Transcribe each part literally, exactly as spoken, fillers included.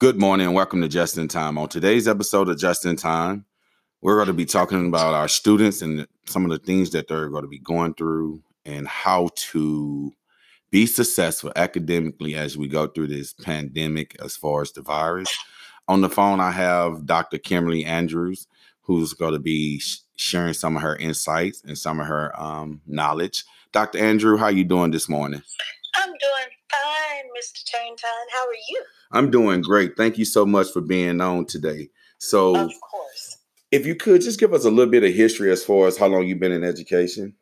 Good morning and welcome to Just in Time. On today's episode of Just in Time, we're going to be talking about our students and some of the things that they're going to be going through and how to be successful academically as we go through this pandemic as far as the virus. On the phone, I have Doctor Kimberly Andrews, who's going to be sh- sharing some of her insights and some of her um, knowledge. Doctor Andrew, how are you doing this morning? I'm doing fine, Mister Turntine. How are you? I'm doing great. Thank you so much for being on today. So, of course, if you could just give us a little bit of history as far as how long you've been in education.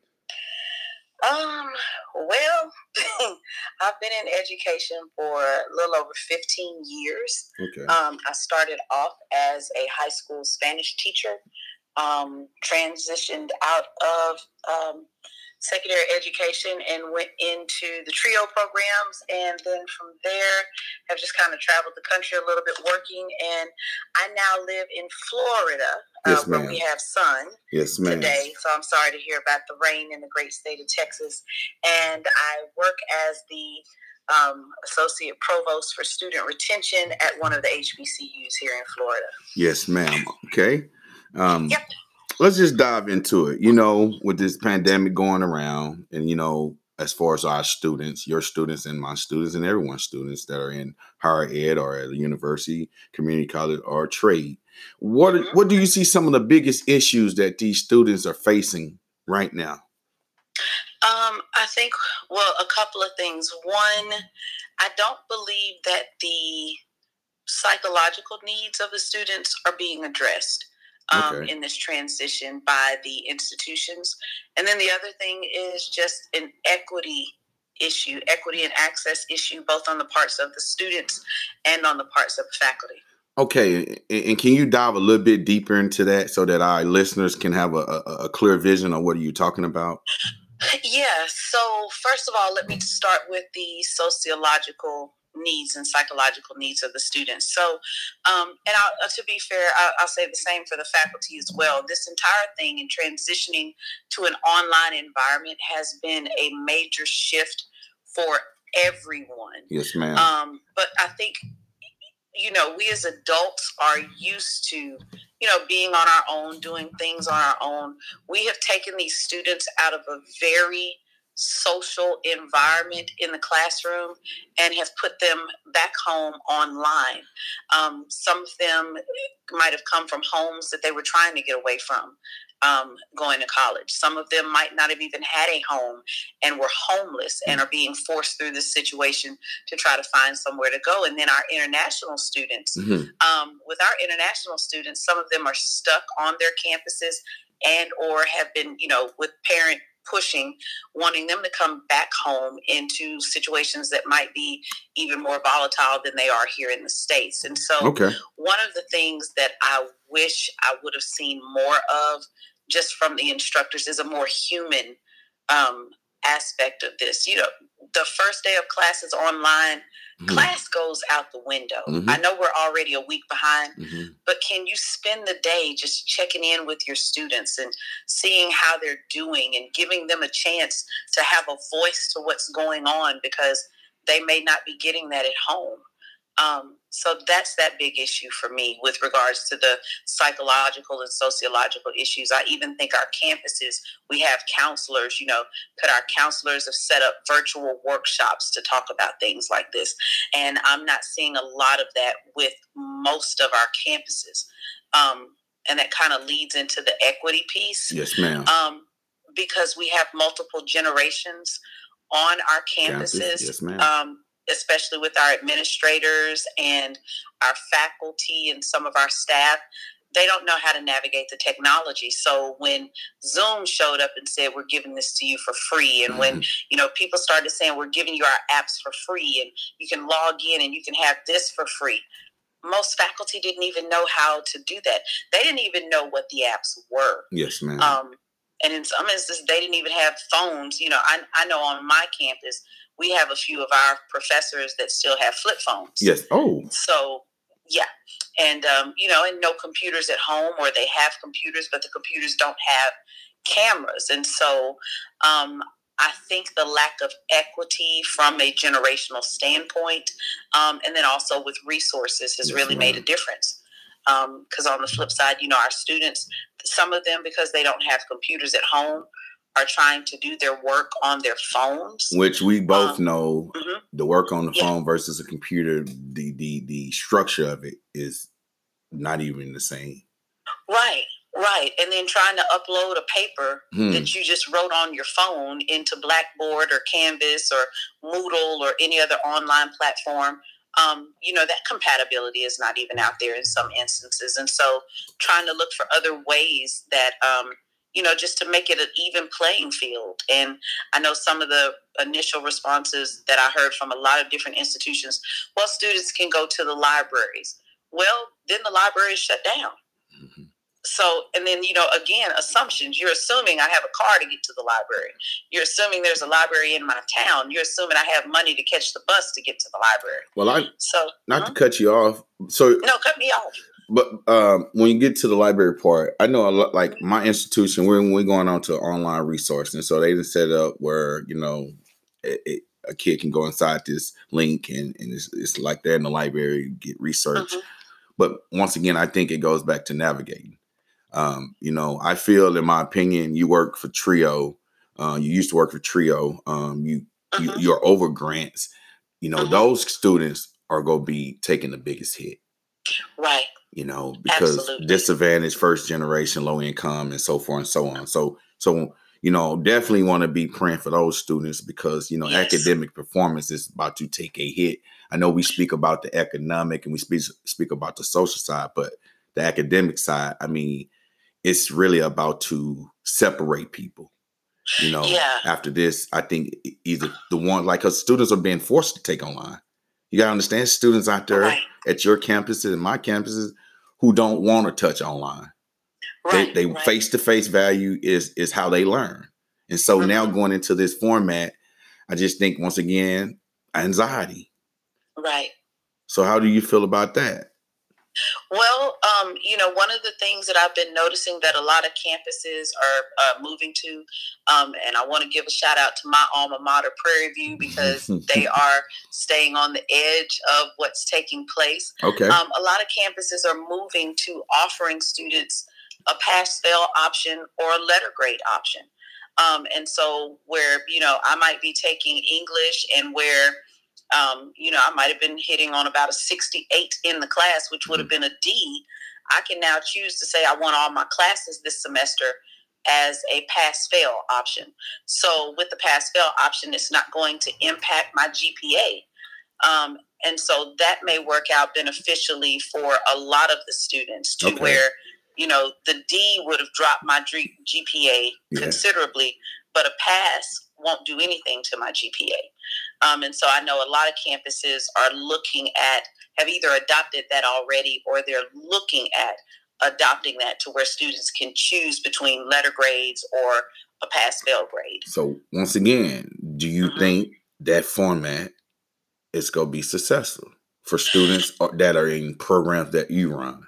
Um, well, I've been in education for a little over fifteen years. Okay. Um, I started off as a high school Spanish teacher, um, transitioned out of um, secondary education and went into the TRIO programs, and then from there have just kind of traveled the country a little bit working, and I now live in Florida, yes, uh, where we have sun yes, ma'am. today, so I'm sorry to hear about the rain in the great state of Texas, and I work as the um, Associate Provost for Student Retention at one of the H B C Us here in Florida. Yes, ma'am. Okay. Um, yep. Let's just dive into it. You know, with this pandemic going around, and you know, as far as our students, your students and my students and everyone's students that are in higher ed or at a university, community college, or trade, what mm-hmm. what do you see some of the biggest issues that these students are facing right now? Um, I think, well, a couple of things. One, I don't believe that the psychological needs of the students are being addressed. Um, okay. in this transition by the institutions. And then the other thing is just an equity issue, equity and access issue, both on the parts of the students and on the parts of the faculty. Okay, and can you dive a little bit deeper into that so that our listeners can have a, a, a clear vision of what are you talking about? Yeah, so first of all, let me start with the sociological needs and psychological needs of the students. So, um, and I'll, to be fair, I'll, I'll say the same for the faculty as well. This entire thing in transitioning to an online environment has been a major shift for everyone. Yes, ma'am. Um, but I think, you know, we as adults are used to, you know, being on our own, doing things on our own. We have taken these students out of a very social environment in the classroom and have put them back home online. Um, some of them might have come from homes that they were trying to get away from um, going to college. Some of them might not have even had a home and were homeless and are being forced through this situation to try to find somewhere to go. And then our international students, mm-hmm. um, with our international students, some of them are stuck on their campuses and or have been, you know, with parent pushing, wanting them to come back home into situations that might be even more volatile than they are here in the States. And so okay. one of the things that I wish I would have seen more of just from the instructors is a more human um, aspect of this. You know, the first day of class is online. Mm-hmm. Class goes out the window. Mm-hmm. I know we're already a week behind, mm-hmm. but can you spend the day just checking in with your students and seeing how they're doing and giving them a chance to have a voice to what's going on, because they may not be getting that at home. Um, so that's that big issue for me with regards to the psychological and sociological issues. I even think our campuses, we have counselors, you know, but our counselors have set up virtual workshops to talk about things like this. And I'm not seeing a lot of that with most of our campuses. Um, and that kind of leads into the equity piece. Yes, ma'am. Um, because we have multiple generations on our campuses. Campus. Yes, ma'am. Um, especially with our administrators and our faculty and some of our staff, they don't know how to navigate the technology. So when Zoom showed up and said, we're giving this to you for free, and when, you know, people started saying, we're giving you our apps for free and you can log in and you can have this for free, most faculty didn't even know how to do that. They didn't even know what the apps were. Yes, ma'am. Um, and in some instances, they didn't even have phones. You know, I, I know on my campus, we have a few of our professors that still have flip phones. Yes. Oh. So, yeah. And, um, you know, and no computers at home, or they have computers, but the computers don't have cameras. And so um, I think the lack of equity from a generational standpoint, um, and then also with resources, has yes, really ma'am. made a difference. Because um, on the flip side, you know, our students, some of them, because they don't have computers at home, are trying to do their work on their phones. Which we both um, know mm-hmm. the work on the yeah. phone versus a computer, the, the, the structure of it is not even the same. Right. Right. And then trying to upload a paper hmm. that you just wrote on your phone into Blackboard or Canvas or Moodle or any other online platform, um, you know, that compatibility is not even out there in some instances. And so trying to look for other ways that, um, you know, just to make it an even playing field. And I know some of the initial responses that I heard from a lot of different institutions, well, students can go to the libraries. Well, then the library is shut down. Mm-hmm. So, and then, you know, again, assumptions. You're assuming I have a car to get to the library. You're assuming there's a library in my town. You're assuming I have money to catch the bus to get to the library. Well, I, so not huh? to cut you off. So no, cut me off. But um, when you get to the library part, I know a lot, like my institution, we're, we're going on to online resource. And so they just set up where, you know, it, it, a kid can go inside this link and, and it's, it's like they're in the library, get research. Mm-hmm. But once again, I think it goes back to navigating. Um, you know, I feel, in my opinion, you work for Trio. Uh, you used to work for Trio. Um, you, uh-huh. you you're over grants. You know, uh-huh. those students are going to be taking the biggest hit. Right. You know, because Absolutely. disadvantaged, first generation, low income, and so forth and so on. So, so you know, definitely want to be praying for those students because, you know, yes. academic performance is about to take a hit. I know we speak about the economic and we speak speak about the social side, but the academic side, I mean, it's really about to separate people. You know, yeah. after this, I think either the one, like, because students are being forced to take online. You got to understand students out there right. at your campuses and my campuses who don't want to touch online. Right, they, they right. face-to-face value is, is how they learn. And so mm-hmm. now going into this format, I just think, once again, anxiety. Right. So how do you feel about that? Well, um, you know, one of the things that I've been noticing that a lot of campuses are uh, moving to, um, and I want to give a shout out to my alma mater, Prairie View, because they are staying on the edge of what's taking place. Okay. Um, a lot of campuses are moving to offering students a pass-fail option or a letter grade option. Um, and so where, you know, I might be taking English and where Um, you know, I might have been hitting on about a sixty-eight in the class, which would have been a D. I can now choose to say I want all my classes this semester as a pass-fail option. So with the pass-fail option, it's not going to impact my G P A. Um, and so that may work out beneficially for a lot of the students to okay. where, you know, the D would have dropped my G P A yeah. considerably, but a pass won't do anything to my G P A. Um, and so I know a lot of campuses are looking at, have either adopted that already or they're looking at adopting that to where students can choose between letter grades or a pass-fail grade. So once again, do you mm-hmm. think that format is going to be successful for students that are in programs that you run?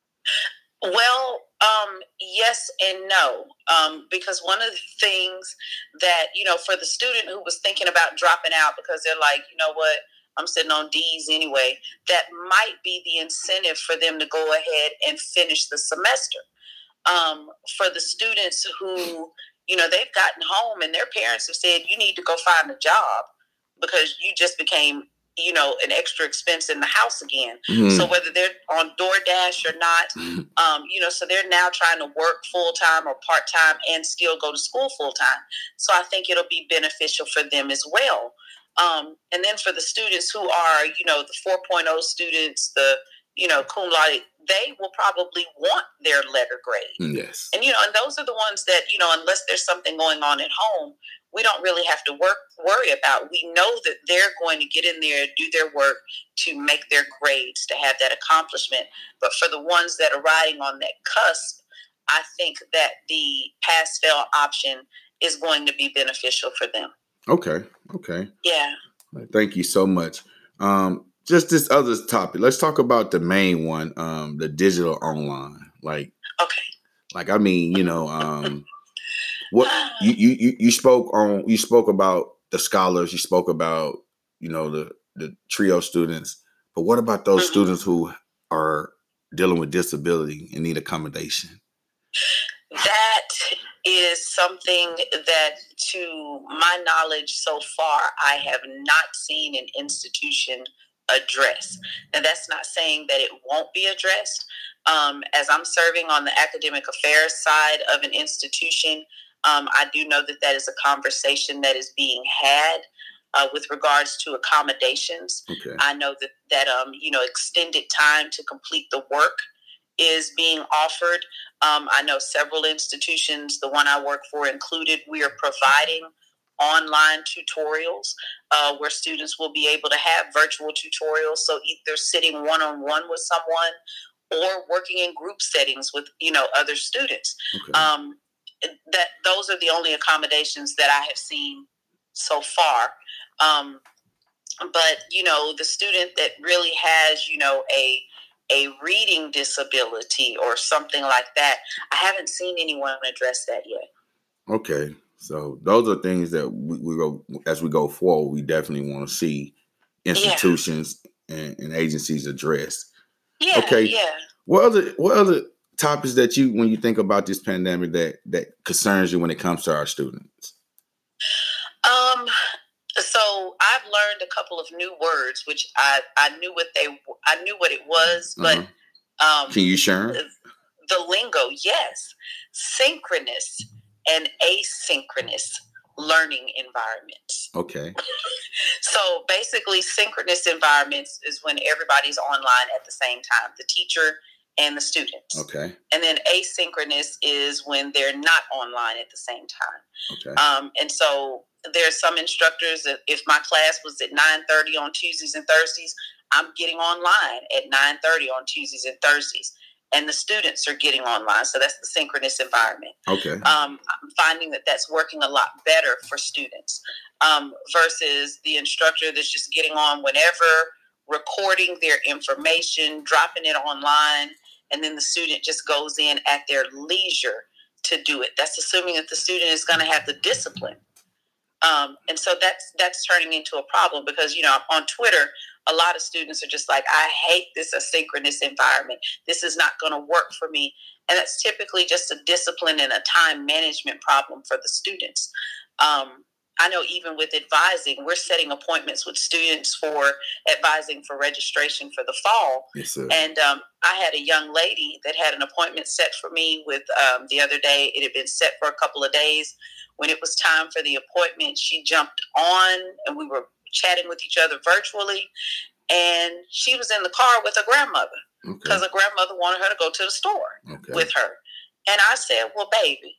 Well, Um, yes and no, um, because one of the things that, you know, for the student who was thinking about dropping out because they're like, you know what, I'm sitting on D's anyway, that might be the incentive for them to go ahead and finish the semester. Um, for the students who, you know, they've gotten home and their parents have said, you need to go find a job because you just became, you know, an extra expense in the house again. Mm-hmm. So whether they're on DoorDash or not, um, you know, so they're now trying to work full-time or part-time and still go to school full-time. So I think it'll be beneficial for them as well. Um, and then for the students who are, you know, the four point oh students, the, you know, cum laude, they will probably want their letter grade. Yes. And, you know, and those are the ones that, you know, unless there's something going on at home, we don't really have to work worry about. We know that they're going to get in there, do their work to make their grades, to have that accomplishment. But for the ones that are riding on that cusp, I think that the pass-fail option is going to be beneficial for them. Okay. Okay. Yeah. Thank you so much. Um, just this other topic. Let's talk about the main one, um, the digital online. Like, okay. Like, I mean, you know, um, What you, you you spoke on? You spoke about the scholars. You spoke about you know the the trio students. But what about those mm-hmm. students who are dealing with disability and need accommodation? That is something that, to my knowledge so far, I have not seen an institution address. And that's not saying that it won't be addressed. Um, as I'm serving on the academic affairs side of an institution, um, I do know that that is a conversation that is being had uh, with regards to accommodations. Okay. I know that, that um, you know, extended time to complete the work is being offered. Um, I know several institutions, the one I work for included, we are providing online tutorials uh, where students will be able to have virtual tutorials. So either sitting one-on-one with someone or working in group settings with, you know, other students. Okay. Um, that those are the only accommodations that I have seen so far. Um, but, you know, the student that really has, you know, a a reading disability or something like that, I haven't seen anyone address that yet. Okay. So those are things that we, we go, as we go forward, we definitely want to see institutions yeah. and, and agencies address. Yeah. Okay. Yeah. What other, what other topics that you, when you think about this pandemic, that, that concerns you when it comes to our students? Um, So I've learned a couple of new words, which I, I knew what they I knew what it was, but uh-huh. um, Can you share the, the lingo? Yes, synchronous and asynchronous learning environments. Okay. So basically, synchronous environments is when everybody's online at the same time, the teacher and the students. Okay. And then asynchronous is when they're not online at the same time. Okay. Um, and so there's some instructors that if my class was at nine thirty on Tuesdays and Thursdays, I'm getting online at nine thirty on Tuesdays and Thursdays. And the students are getting online. So that's the synchronous environment. Okay. Um, I'm finding that that's working a lot better for students um, versus the instructor that's just getting on whenever, recording their information, dropping it online, and then the student just goes in at their leisure to do it. That's assuming that the student is going to have the discipline. Um, and so that's that's turning into a problem because, you know, on Twitter, a lot of students are just like, I hate this asynchronous environment. This is not going to work for me. And that's typically just a discipline and a time management problem for the students. Um, I know even with advising, we're setting appointments with students for advising for registration for the fall. Yes, sir. And um, I had a young lady that had an appointment set for me with um, the other day. It had been set for a couple of days. When it was time for the appointment, she jumped on and we were chatting with each other virtually. And she was in the car with her grandmother because Okay. her grandmother wanted her to go to the store Okay. with her. And I said, well, baby,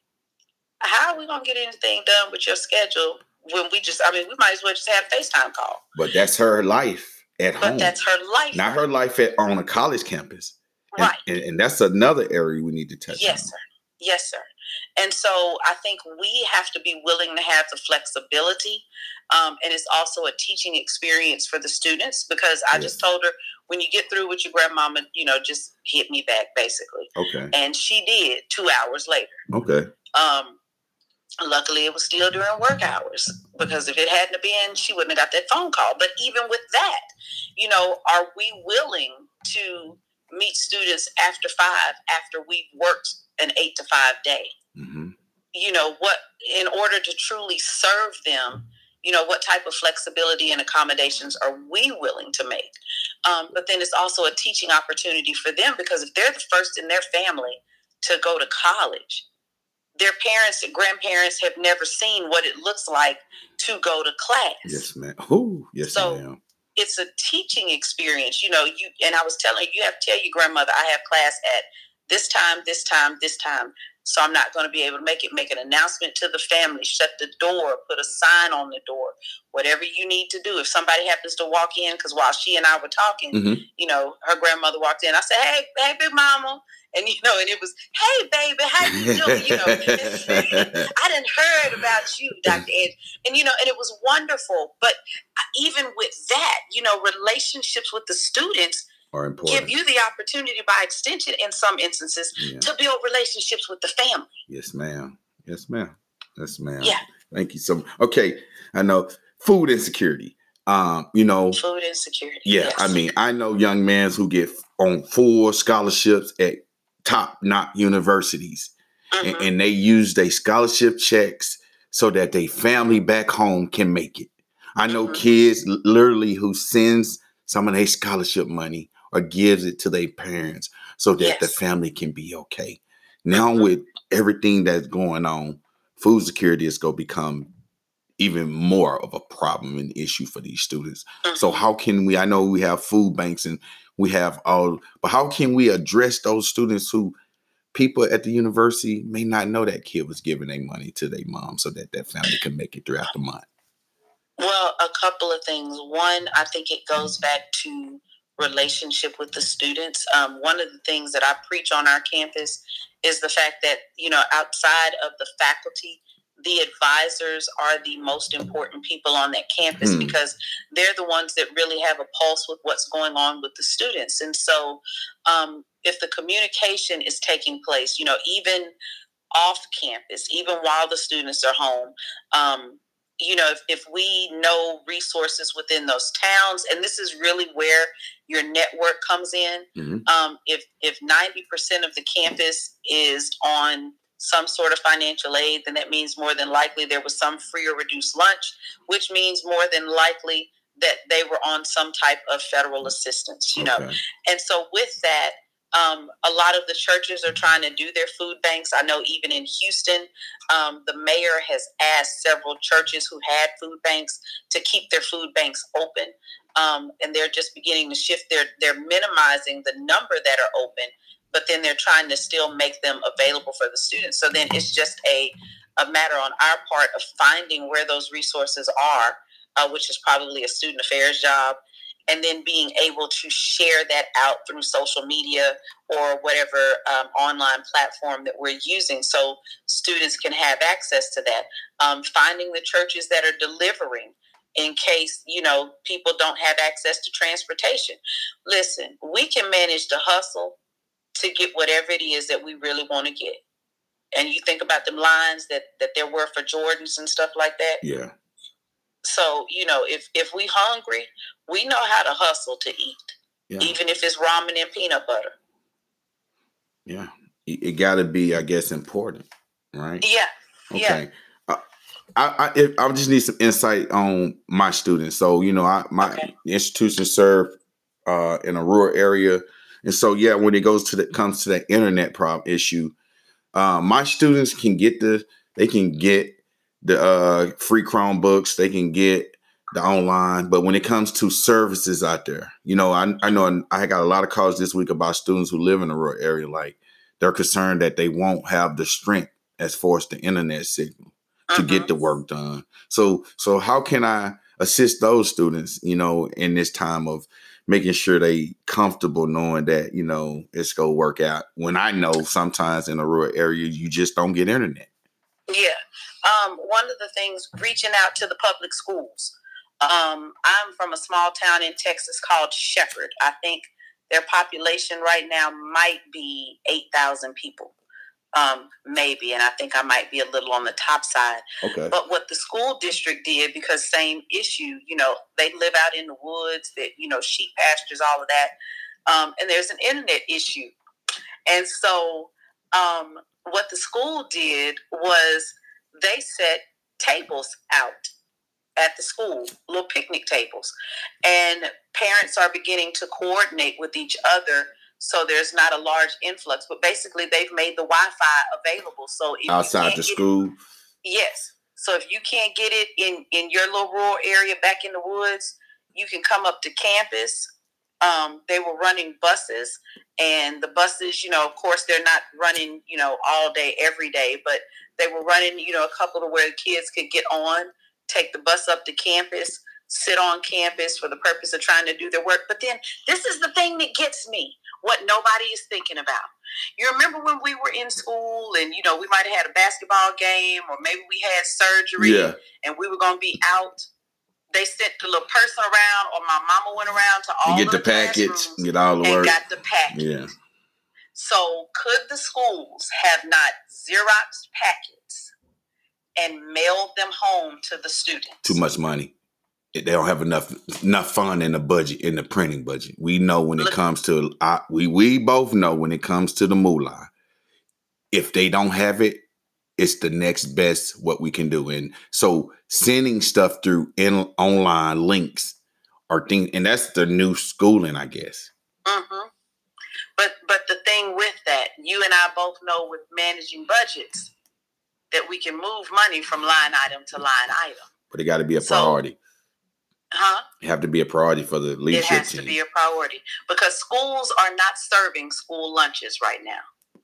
how are we going to get anything done with your schedule when we just, I mean, we might as well just have a FaceTime call. But that's her life at But home. that's her life. Not her life at, on a college campus. And, Right. And, and that's another area we need to touch Yes, on. sir. Yes, sir. And so I think we have to be willing to have the flexibility. Um, and it's also a teaching experience for the students because I Yes. just told her, when you get through with your grandmama, you know, just hit me back, basically. Okay. And she did two hours later. Okay. Um, luckily, it was still during work hours because if it hadn't been, she wouldn't have got that phone call. But even with that, you know, are we willing to meet students after five, after we've worked an eight to five day? Mm-hmm. You know, what, in order to truly serve them, you know, what type of flexibility and accommodations are we willing to make? Um, but then it's also a teaching opportunity for them because if they're the first in their family to go to college, their parents and grandparents have never seen what it looks like to go to class. Yes, ma'am. Oh, yes, So, ma'am. It's a teaching experience, you know, you, and I was telling you, you have to tell your grandmother, I have class at this time, this time, this time. So I'm not going to be able to make it, make an announcement to the family, shut the door, put a sign on the door, whatever you need to do. If somebody happens to walk in, because while she and I were talking, Mm-hmm. you know, her grandmother walked in. I said, hey, hey, big mama. And, you know, and it was, hey, baby, how you doing? You know, I done heard about you, Doctor Ed. And, you know, and it was wonderful. But even with that, you know, relationships with the students Are important. give you the opportunity by extension in some instances Yeah. to build relationships with the family. Yes, ma'am. Yes, ma'am. Yes, ma'am. Yeah. Thank you so much. Okay. I know food insecurity. Um, you know, food insecurity. Yeah. Yes. I mean, I know young men who get on full scholarships at top notch universities, mm-hmm. and, and they use their scholarship checks so that their family back home can make it. I know mm-hmm. kids literally who sends some of their scholarship money or gives it to their parents so that yes. the family can be okay. Now mm-hmm. with everything that's going on, food security is going to become even more of a problem and issue for these students. Mm-hmm. So how can we, I know we have food banks and we have all, but how can we address those students who people at the university may not know that kid was giving their money to their mom so that that family can make it throughout the month? Well, a couple of things. One, I think it goes back to relationship with the students. Um, one of the things that I preach on our campus is the fact that, you know, outside of the faculty, the advisors are the most important people on that campus hmm. because they're the ones that really have a pulse with what's going on with the students. And so um, if the communication is taking place, you know, even off campus, even while the students are home, um, you know, if, if we know resources within those towns, and this is really where your network comes in. Mm-hmm. Um, if if ninety percent of the campus is on some sort of financial aid, then that means more than likely there was some free or reduced lunch, which means more than likely that they were on some type of federal assistance, you okay. know. And so with that, um, a lot of the churches are trying to do their food banks. I know even in Houston, um, the mayor has asked several churches who had food banks to keep their food banks open. Um, and they're just beginning to shift. They're, they're minimizing the number that are open, but then they're trying to still make them available for the students. So then it's just a, a matter on our part of finding where those resources are, uh, which is probably a student affairs job, and then being able to share that out through social media or whatever um, online platform that we're using so students can have access to that. Um, finding the churches that are delivering in case, you know, people don't have access to transportation. Listen, we can manage to hustle to get whatever it is that we really want to get. And you think about them lines that, that there were for Jordans and stuff like that. Yeah. So, you know, if, if we hungry, we know how to hustle to eat, yeah. even if it's ramen and peanut butter. Yeah. It, it got to be, I guess, important, right? Yeah. Okay. Yeah. Uh, I, I, I just need some insight on my students. So, you know, I, my okay. institution serve uh, in a rural area. And so, yeah, when it goes to the, comes to that internet problem issue, uh, my students can get the, they can get the uh, free Chromebooks, they can get the online, but when it comes to services out there, you know, I, I know I got a lot of calls this week about students who live in a rural area, like they're concerned that they won't have the strength as far as the internet signal to uh-huh. get the work done. So, so how can I assist those students, you know, in this time of making sure they comfortable knowing that, you know, it's going to work out when I know sometimes in a rural area, you just don't get internet. Yeah. Um, one of the things, reaching out to the public schools. Um, I'm from a small town in Texas called Shepherd. I think their population right now might be eight thousand people, um, maybe. And I think I might be a little on the top side. Okay. But what the school district did, because same issue, you know, they live out in the woods, that, you know, sheep pastures, all of that. Um, and there's an internet issue. And so um, what the school did was they set tables out at the school, little picnic tables. And parents are beginning to coordinate with each other so there's not a large influx. But basically, they've made the Wi-Fi available. So if outside the school? It, yes. So if you can't get it in, in your little rural area back in the woods, you can come up to campus. Um, they were running buses, and the buses, you know, of course, they're not running, you know, all day, every day, but they were running, you know, a couple of where kids could get on, take the bus up to campus, sit on campus for the purpose of trying to do their work. But then this is the thing that gets me, what nobody is thinking about. You remember when we were in school and, you know, we might have had a basketball game or maybe we had surgery yeah. and we were going to be out. They sent the little person around, or my mama went around to all you get the, the packets, get all the and work. got the package. Yeah. So could the schools have not Xeroxed packets and mailed them home to the students. Too much money. They don't have enough enough fund in the budget, in the printing budget. We know when it Look, comes to, uh, we we both know when it comes to the moolah, if they don't have it, it's the next best what we can do. And so sending stuff through in online links are things, and that's the new schooling, I guess. Mm-hmm. But but the thing with that, you and I both know with managing budgets that we can move money from line item to line item. But it got to be a priority. So, huh? It have to be a priority for the leadership team. It has team. to be a priority because schools are not serving school lunches right now.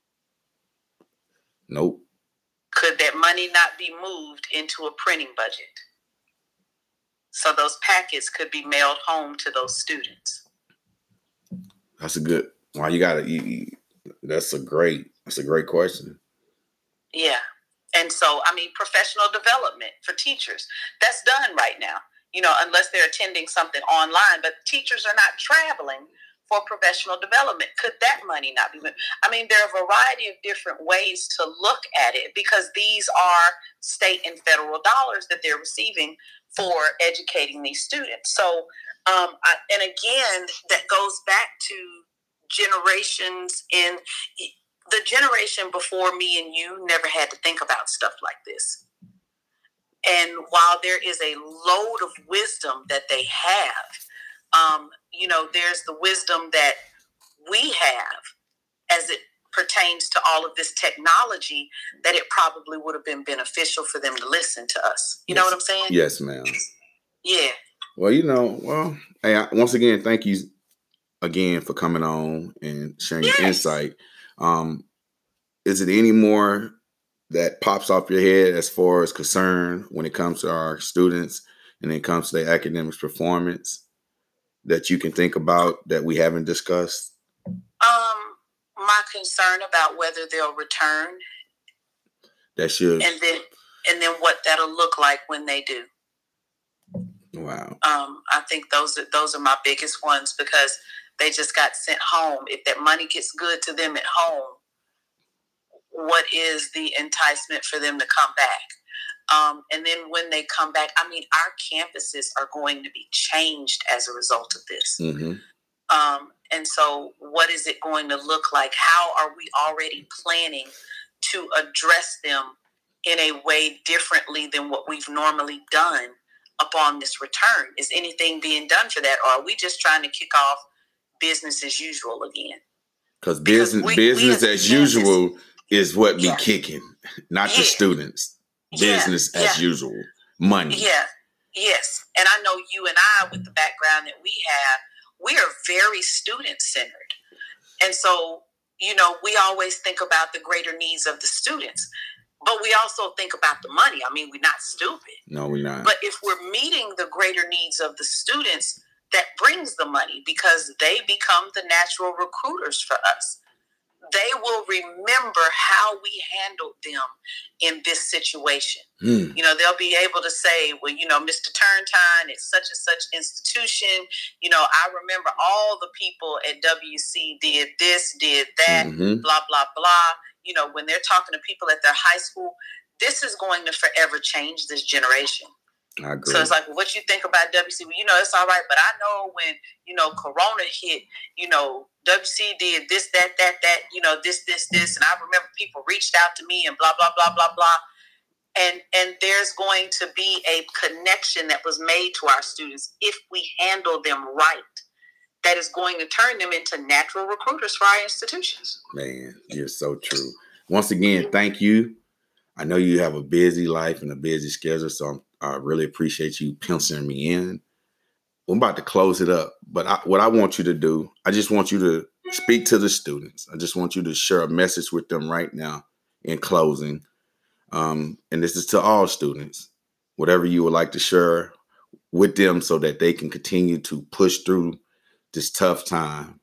Nope. Could that money not be moved into a printing budget? So those packets could be mailed home to those students. That's a good. Well, you gotta. You, that's a great. That's a great question. Yeah, and so I mean, professional development for teachers, that's done right now. You know, unless they're attending something online, but teachers are not traveling for professional development. Could that money not be? I mean, there are a variety of different ways to look at it because these are state and federal dollars that they're receiving for educating these students. So, um, I, and again, that goes back to generations in the generation before me and you never had to think about stuff like this. And while there is a load of wisdom that they have, um, you know, there's the wisdom that we have as it pertains to all of this technology that it probably would have been beneficial for them to listen to us. You yes. know what I'm saying? Yes, ma'am. Yeah. Well, you know, well, hey, I, once again, thank you again for coming on and sharing yes. your insight. Um, is it any more that pops off your head as far as concern when it comes to our students and it comes to their academic performance that you can think about that we haven't discussed? Um, my concern about whether they'll return. That should. And then, and then what that'll look like when they do. Wow. Um, I think those are those are my biggest ones because they just got sent home. If that money gets good to them at home, what is the enticement for them to come back? Um, and then when they come back, I mean, our campuses are going to be changed as a result of this. Mm-hmm. Um, and so what is it going to look like? How are we already planning to address them in a way differently than what we've normally done upon this return? Is anything being done for that? Or are we just trying to kick off business as usual again? Because business, we, business we as, as usual business, is what be yeah. kicking, not yeah. the students. Business yeah. as yeah. usual. Money. Yeah. Yes. And I know you and I, with the background that we have, we are very student-centered. And so, you know, we always think about the greater needs of the students. But we also think about the money. I mean, we're not stupid. No, we're not. But if we're meeting the greater needs of the students, that brings the money because they become the natural recruiters for us. They will remember how we handled them in this situation. Hmm. You know, they'll be able to say, well, you know, Mister Turntine at such and such institution, you know, I remember all the people at W C did this, did that, mm-hmm. blah, blah, blah. You know, when they're talking to people at their high school, this is going to forever change this generation. I agree. So it's like, well, what you think about W C? Well, you know, it's all right. But I know when, you know, Corona hit, you know, W C did this, that, that, that, you know, this, this, this. And I remember people reached out to me and blah, blah, blah, blah, blah. And and there's going to be a connection that was made to our students if we handle them right. That is going to turn them into natural recruiters for our institutions. Man, you're so true. Once again, thank you. I know you have a busy life and a busy schedule, so I'm, I really appreciate you penciling me in. I'm about to close it up, but I, what I want you to do, I just want you to speak to the students. I just want you to share a message with them right now in closing. Um, and this is to all students, whatever you would like to share with them so that they can continue to push through this tough time.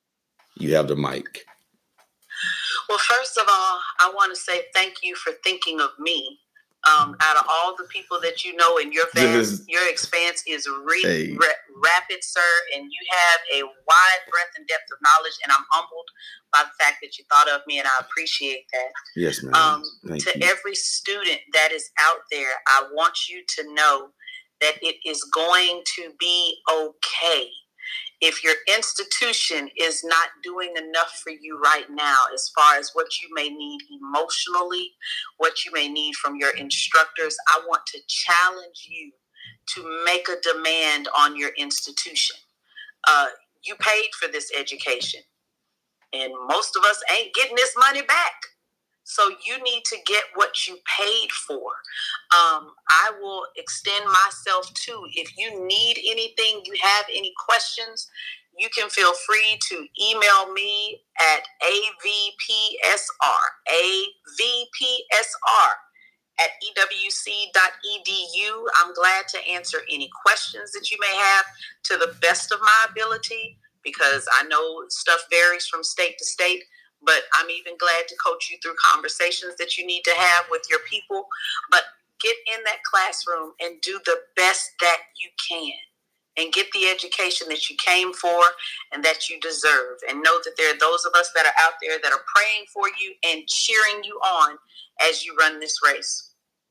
You have the mic. Well, first of all, I want to say thank you for thinking of me Um, out of all the people that you know in your vast, your expanse is re- hey. ra- rapid, sir, and you have a wide breadth and depth of knowledge, and I'm humbled by the fact that you thought of me, and I appreciate that. Yes, ma'am. Um, Thank to you. every student that is out there, I want you to know that it is going to be okay. If your institution is not doing enough for you right now, as far as what you may need emotionally, what you may need from your instructors, I want to challenge you to make a demand on your institution. Uh, you paid for this education, and most of us ain't getting this money back. So you need to get what you paid for. Um, I will extend myself too. If you need anything, you have any questions, you can feel free to email me at A V P S R, A V P S R at E W C dot E D U. I'm glad to answer any questions that you may have to the best of my ability, because I know stuff varies from state to state. But I'm even glad to coach you through conversations that you need to have with your people. But get in that classroom and do the best that you can, and get the education that you came for and that you deserve. And know that there are those of us that are out there that are praying for you and cheering you on as you run this race.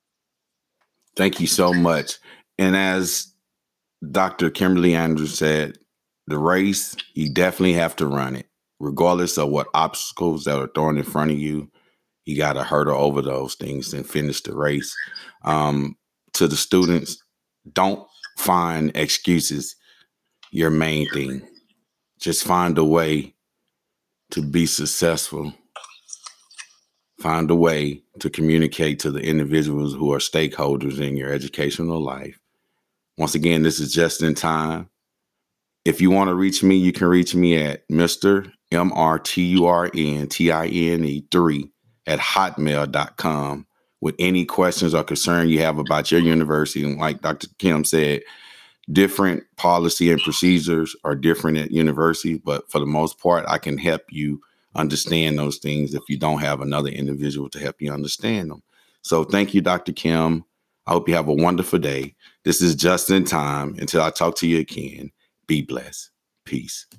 Thank you so much. And as Doctor Kimberly Andrews said, the race, you definitely have to run it. Regardless of what obstacles that are thrown in front of you, you got to hurdle over those things and finish the race. Um, to the students, don't find excuses your main thing. Just find a way to be successful. Find a way to communicate to the individuals who are stakeholders in your educational life. Once again, this is Just in Time. If you want to reach me, you can reach me at Mister M R T U R N T I N E three at hotmail dot com with any questions or concern you have about your university. And like Doctor Kim said, different policy and procedures are different at universities, but for the most part, I can help you understand those things if you don't have another individual to help you understand them. So thank you, Doctor Kim. I hope you have a wonderful day. This is Just in Time. Until I talk to you again, be blessed. Peace.